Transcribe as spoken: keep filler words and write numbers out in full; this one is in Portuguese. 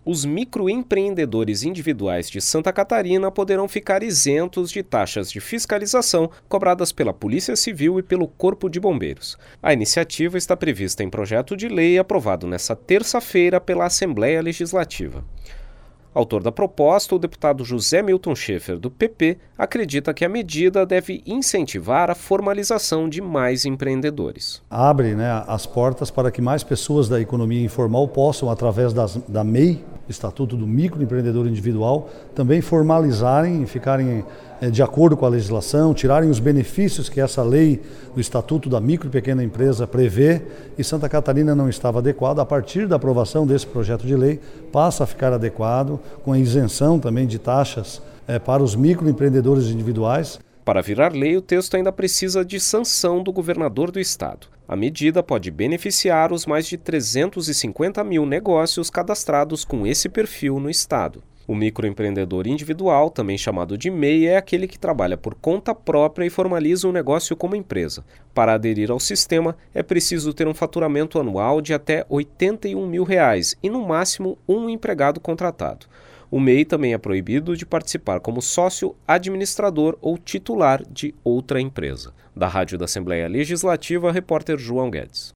Os microempreendedores individuais de Santa Catarina poderão ficar isentos de taxas de fiscalização cobradas pela Polícia Civil e pelo Corpo de Bombeiros. A iniciativa está prevista em projeto de lei aprovado nesta terça-feira pela Assembleia Legislativa. Autor da proposta, o deputado José Milton Schaeffer, do P P, acredita que a medida deve incentivar a formalização de mais empreendedores. Abre, né, as portas para que mais pessoas da economia informal possam, através das, da M E I, Estatuto do Microempreendedor Individual, também formalizarem e ficarem é, de acordo com a legislação, tirarem os benefícios que essa lei do Estatuto da Micro e Pequena Empresa prevê, e Santa Catarina não estava adequado. A partir da aprovação desse projeto de lei, passa a ficar adequado, com a isenção também de taxas é, para os microempreendedores individuais. Para virar lei, o texto ainda precisa de sanção do governador do estado. A medida pode beneficiar os mais de trezentos e cinquenta mil negócios cadastrados com esse perfil no estado. O microempreendedor individual, também chamado de M E I, é aquele que trabalha por conta própria e formaliza um negócio como empresa. Para aderir ao sistema, é preciso ter um faturamento anual de até oitenta e um mil reais e, no máximo, um empregado contratado. O M E I também é proibido de participar como sócio, administrador ou titular de outra empresa. Da Rádio da Assembleia Legislativa, repórter João Guedes.